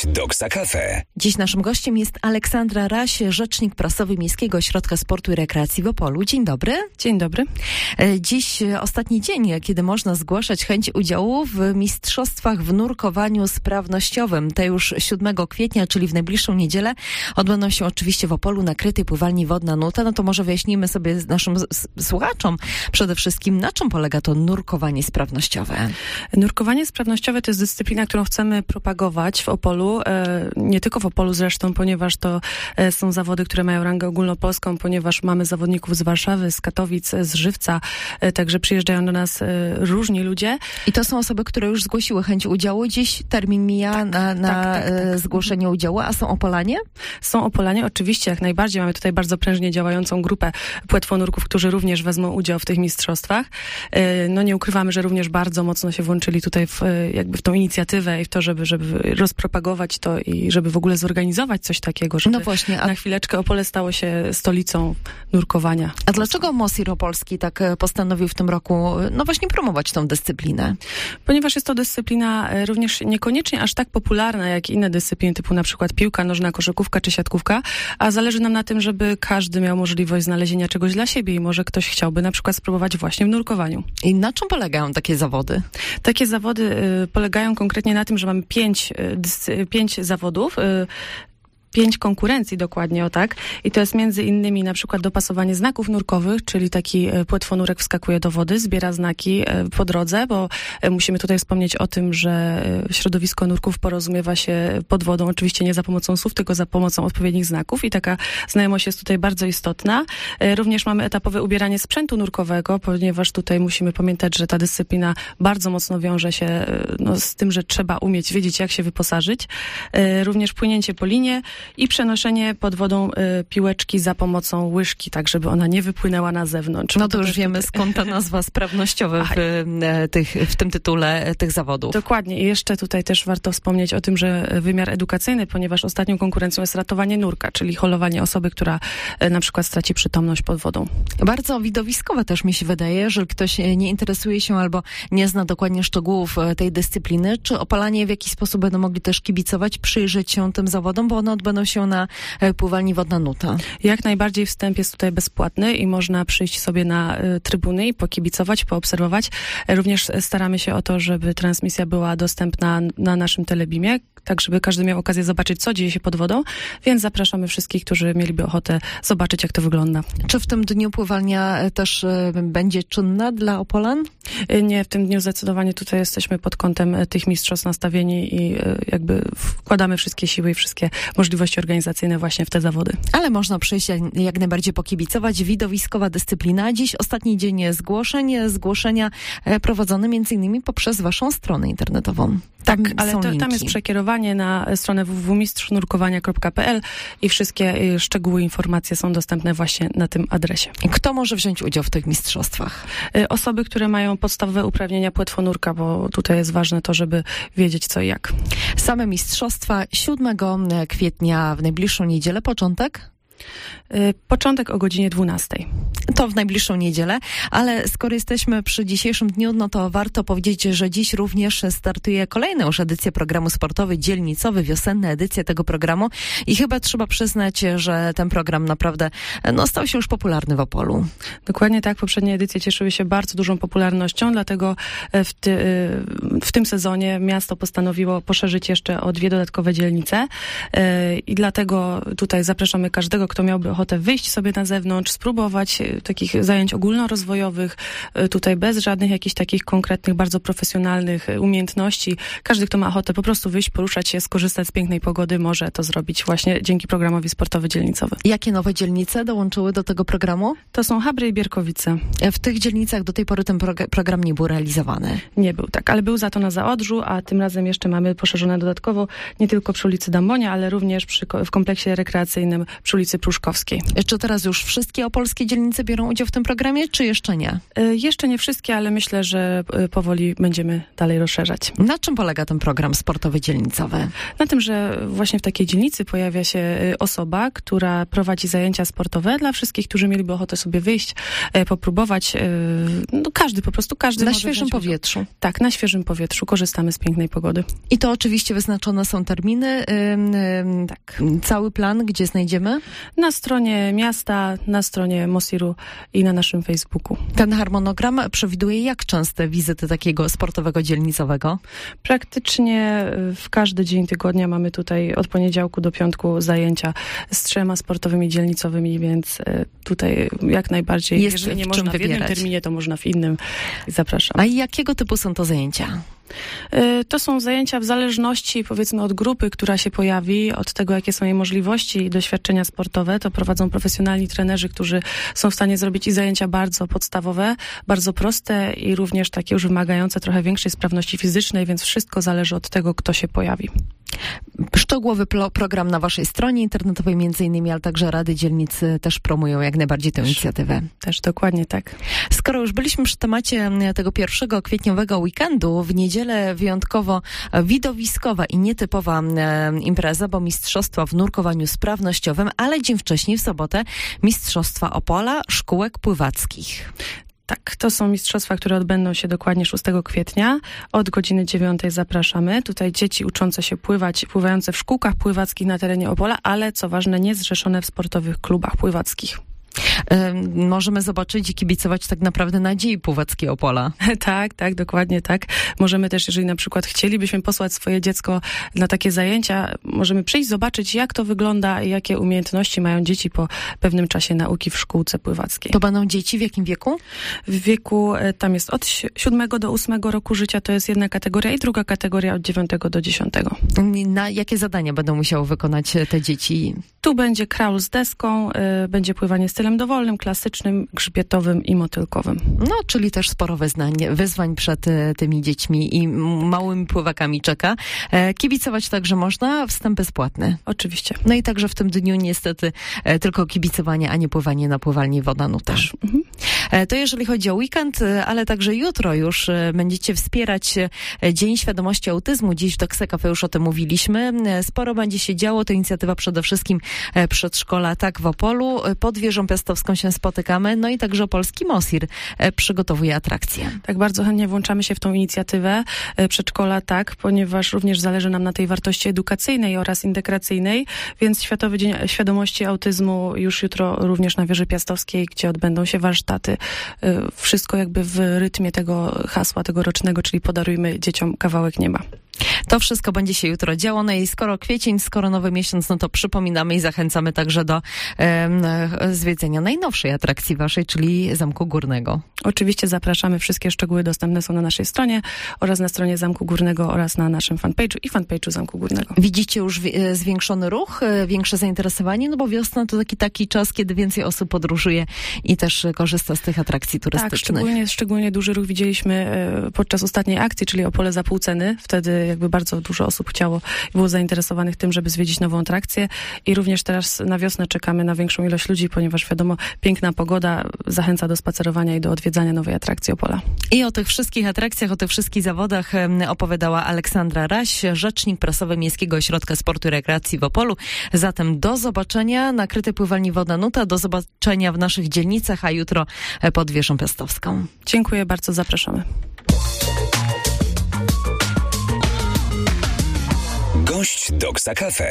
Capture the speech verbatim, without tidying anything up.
Doksa Cafe. Dziś naszym gościem jest Aleksandra Raś, rzecznik prasowy Miejskiego Ośrodka Sportu i Rekreacji w Opolu. Dzień dobry. Dzień dobry. Dziś ostatni dzień, kiedy można zgłaszać chęć udziału w mistrzostwach w nurkowaniu sprawnościowym. Te już siódmego kwietnia, czyli w najbliższą niedzielę, odbędą się oczywiście w Opolu na krytej pływalni Wodna Nuta. No to może wyjaśnijmy sobie naszym słuchaczom przede wszystkim, na czym polega to nurkowanie sprawnościowe. Nurkowanie sprawnościowe to jest dyscyplina, którą chcemy propagować w Opolu. Nie tylko w Opolu zresztą, ponieważ to są zawody, które mają rangę ogólnopolską, ponieważ mamy zawodników z Warszawy, z Katowic, z Żywca, także przyjeżdżają do nas różni ludzie. I to są osoby, które już zgłosiły chęć udziału. Dziś termin mija tak, na, na tak, tak, tak. zgłoszenie udziału. A są Opolanie? Są Opolanie, oczywiście, jak najbardziej. Mamy tutaj bardzo prężnie działającą grupę płetwonurków, którzy również wezmą udział w tych mistrzostwach. No nie ukrywamy, że również bardzo mocno się włączyli tutaj w, jakby w tą inicjatywę i w to, żeby, żeby rozpropagować to i żeby w ogóle zorganizować coś takiego, żeby no właśnie, a... na chwileczkę Opole stało się stolicą nurkowania. A dlaczego Mosir Opolski tak postanowił w tym roku no właśnie promować tą dyscyplinę? Ponieważ jest to dyscyplina również niekoniecznie aż tak popularna jak inne dyscypliny typu na przykład piłka nożna, koszykówka czy siatkówka, a zależy nam na tym, żeby każdy miał możliwość znalezienia czegoś dla siebie i może ktoś chciałby na przykład spróbować właśnie w nurkowaniu. I na czym polegają takie zawody? Takie zawody y, polegają konkretnie na tym, że mamy pięć, y, pięć zawodów, y, Pięć konkurencji dokładnie, o tak. I to jest między innymi na przykład dopasowanie znaków nurkowych, czyli taki płetwonurek wskakuje do wody, zbiera znaki po drodze, bo musimy tutaj wspomnieć o tym, że środowisko nurków porozumiewa się pod wodą, oczywiście nie za pomocą słów, tylko za pomocą odpowiednich znaków i taka znajomość jest tutaj bardzo istotna. Również mamy etapowe ubieranie sprzętu nurkowego, ponieważ tutaj musimy pamiętać, że ta dyscyplina bardzo mocno wiąże się no, z tym, że trzeba umieć, wiedzieć jak się wyposażyć. Również płynięcie po linie, i przenoszenie pod wodą y, piłeczki za pomocą łyżki, tak żeby ona nie wypłynęła na zewnątrz. No to już wiemy, tutaj... skąd ta nazwa sprawnościowa w, e, tych, w tym tytule tych zawodów. Dokładnie. I jeszcze tutaj też warto wspomnieć o tym, że wymiar edukacyjny, ponieważ ostatnią konkurencją jest ratowanie nurka, czyli holowanie osoby, która e, na przykład straci przytomność pod wodą. Bardzo widowiskowe też mi się wydaje, że ktoś nie interesuje się albo nie zna dokładnie szczegółów tej dyscypliny. Czy Opolanie w jakiś sposób będą mogli też kibicować, przyjrzeć się tym zawodom, bo one odbędą się na pływalni Wodna Nuta. Jak najbardziej wstęp jest tutaj bezpłatny i można przyjść sobie na y, trybuny i pokibicować, poobserwować. Również staramy się o to, żeby transmisja była dostępna na naszym telebimie, tak żeby każdy miał okazję zobaczyć, co dzieje się pod wodą, więc zapraszamy wszystkich, którzy mieliby ochotę zobaczyć, jak to wygląda. Czy w tym dniu pływalnia też y, będzie czynna dla Opolan? Y, nie, w tym dniu zdecydowanie tutaj jesteśmy pod kątem tych mistrzostw nastawieni i y, jakby wkładamy wszystkie siły i wszystkie możliwości organizacyjne właśnie w te zawody. Ale można przyjść jak najbardziej pokibicować. Widowiskowa dyscyplina. Dziś ostatni dzień zgłoszeń. Zgłoszenia prowadzone między innymi poprzez waszą stronę internetową. Tam tak, ale to, tam jest przekierowanie na stronę w w w kropka mistrz nurkowania kropka p l i wszystkie szczegóły, informacje są dostępne właśnie na tym adresie. Kto może wziąć udział w tych mistrzostwach? Osoby, które mają podstawowe uprawnienia płetwonurka, bo tutaj jest ważne to, żeby wiedzieć co i jak. Same mistrzostwa siódmego kwietnia w najbliższą niedzielę. Początek? Początek o godzinie dwunastej. To w najbliższą niedzielę, ale skoro jesteśmy przy dzisiejszym dniu, no to warto powiedzieć, że dziś również startuje kolejna już edycja programu sportowy, dzielnicowy, wiosenna edycja tego programu i chyba trzeba przyznać, że ten program naprawdę no, stał się już popularny w Opolu. Dokładnie tak, poprzednie edycje cieszyły się bardzo dużą popularnością, dlatego w, ty, w tym sezonie miasto postanowiło poszerzyć jeszcze o dwie dodatkowe dzielnice i dlatego tutaj zapraszamy każdego, kto miałby ochotę wyjść sobie na zewnątrz, spróbować takich zajęć ogólnorozwojowych, tutaj bez żadnych jakichś takich konkretnych, bardzo profesjonalnych umiejętności. Każdy, kto ma ochotę po prostu wyjść, poruszać się, skorzystać z pięknej pogody, może to zrobić właśnie dzięki programowi sportowy dzielnicowy. Jakie nowe dzielnice dołączyły do tego programu? To są Chabry i Bierkowice. W tych dzielnicach do tej pory ten prog- program nie był realizowany? Nie był, tak, ale był za to na Zaodrzu, a tym razem jeszcze mamy poszerzone dodatkowo nie tylko przy ulicy Dambonia, ale również przy, w kompleksie rekreacyjnym przy ulicy Pruszkowskiej. Czy teraz już wszystkie opolskie dzielnice biorą udział w tym programie, czy jeszcze nie? Y, jeszcze nie wszystkie, ale myślę, że y, powoli będziemy dalej rozszerzać. Na czym polega ten program sportowy dzielnicowy? Na tym, że właśnie w takiej dzielnicy pojawia się y, osoba, która prowadzi zajęcia sportowe dla wszystkich, którzy mieliby ochotę sobie wyjść, y, popróbować. Y, no każdy, po prostu każdy Na może świeżym wziąć udział. powietrzu. Tak, na świeżym powietrzu. Korzystamy z pięknej pogody. I to oczywiście wyznaczone są terminy. Ym, ym, Tak. Cały plan, gdzie znajdziemy? Na stronie miasta, na stronie Mosiru i na naszym Facebooku. Ten harmonogram przewiduje jak częste wizyty takiego sportowego dzielnicowego? Praktycznie y, w każdy dzień tygodnia mamy tutaj od poniedziałku do piątku zajęcia z trzema sportowymi dzielnicowymi, więc y, tutaj jak najbardziej, Jest jeżeli nie w można czym w jednym wybierać. terminie, to można w innym. Zapraszam. A jakiego typu są to zajęcia? Y, To są zajęcia w zależności, powiedzmy, od grupy, która się pojawi, od tego, jakie są jej możliwości i doświadczenia sportowe. To prowadzą profesjonalni trenerzy, którzy są w stanie zrobić i zajęcia bardzo podstawowe, bardzo proste i również takie już wymagające trochę większej sprawności fizycznej, więc wszystko zależy od tego, kto się pojawi. Szczegółowy plo- program na waszej stronie internetowej między innymi, ale także Rady Dzielnicy też promują jak najbardziej tę inicjatywę. Też dokładnie tak. Skoro już byliśmy przy temacie tego pierwszego kwietniowego weekendu, w niedzielę wyjątkowo widowiskowa i nietypowa e, impreza, bo mistrzostwa w nurkowaniu sprawnościowym, ale dzień wcześniej, w sobotę, mistrzostwa Opola szkółek pływackich. Tak, to są mistrzostwa, które odbędą się dokładnie szóstego kwietnia. Od godziny dziewiątej zapraszamy. Tutaj dzieci uczące się pływać, pływające w szkółkach pływackich na terenie Opola, ale co ważne, nie zrzeszone w sportowych klubach pływackich. E, możemy zobaczyć i kibicować tak naprawdę nadziei pływackiej Opola. Tak, tak, dokładnie tak. Możemy też, jeżeli na przykład chcielibyśmy posłać swoje dziecko na takie zajęcia, możemy przyjść, zobaczyć, jak to wygląda i jakie umiejętności mają dzieci po pewnym czasie nauki w szkółce pływackiej. To będą dzieci w jakim wieku? W wieku, e, tam jest od si- siódmego do ósmego roku życia, to jest jedna kategoria i druga kategoria od dziewiątego do dziesiątego. Na jakie zadania będą musiały wykonać te dzieci? Tu będzie kraul z deską, y, będzie pływanie stylem dowolnym, klasycznym, grzbietowym i motylkowym. No, czyli też sporo wyznań, wyzwań przed e, tymi dziećmi i m- małymi pływakami czeka. E, kibicować także można, wstęp bezpłatny. Oczywiście. No i także w tym dniu niestety e, tylko kibicowanie, a nie pływanie na pływalni Woda Nuta. Mhm. E, to jeżeli chodzi o weekend, e, ale także jutro już e, będziecie wspierać e, Dzień Świadomości Autyzmu. Dziś w Dokse Cafe już o tym mówiliśmy. E, sporo będzie się działo. To inicjatywa przede wszystkim e, przedszkola Tak w Opolu. E, pod wieżą piastowską się spotykamy. No i także Opolski Mosir e, przygotowuje atrakcje. Tak, bardzo chętnie włączamy się w tą inicjatywę e, przedszkola, tak, ponieważ również zależy nam na tej wartości edukacyjnej oraz integracyjnej, więc Światowy Dzień Świadomości Autyzmu już jutro również na Wieży Piastowskiej, gdzie odbędą się warsztaty. E, wszystko jakby w rytmie tego hasła tegorocznego, czyli podarujmy dzieciom kawałek nieba. To wszystko będzie się jutro działo. No i skoro kwiecień, skoro nowy miesiąc, no to przypominamy i zachęcamy także do em, zwiedzenia najnowszej atrakcji waszej, czyli Zamku Górnego. Oczywiście zapraszamy. Wszystkie szczegóły dostępne są na naszej stronie oraz na stronie Zamku Górnego oraz na naszym fanpage'u i fanpage'u Zamku Górnego. Widzicie już wi- e, zwiększony ruch, e, większe zainteresowanie, no bo wiosna to taki taki czas, kiedy więcej osób podróżuje i też e, korzysta z tych atrakcji turystycznych. Tak, szczególnie, szczególnie duży ruch widzieliśmy e, podczas ostatniej akcji, czyli Opole za pół ceny. Wtedy jakby bardzo dużo osób chciało i było zainteresowanych tym, żeby zwiedzić nową atrakcję i również teraz na wiosnę czekamy na większą ilość ludzi, ponieważ wiadomo, piękna pogoda zachęca do spacerowania i do odwiedzania nowej atrakcji Opola. I o tych wszystkich atrakcjach, o tych wszystkich zawodach em, opowiadała Aleksandra Raś, rzecznik prasowy Miejskiego Ośrodka Sportu i Rekreacji w Opolu. Zatem do zobaczenia na krytej pływalni Woda Nuta, do zobaczenia w naszych dzielnicach, a jutro e, pod Wieżą Piastowską. Dziękuję bardzo, zapraszamy. Gość Doksa Cafe.